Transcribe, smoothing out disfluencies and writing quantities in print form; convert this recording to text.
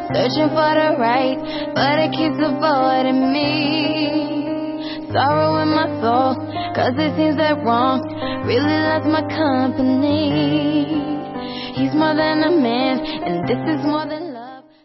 searching for the right, but it keeps avoiding me. Sorrow in my soul, cause it seems that wrong really loves my company. He's more than a man, and this is more than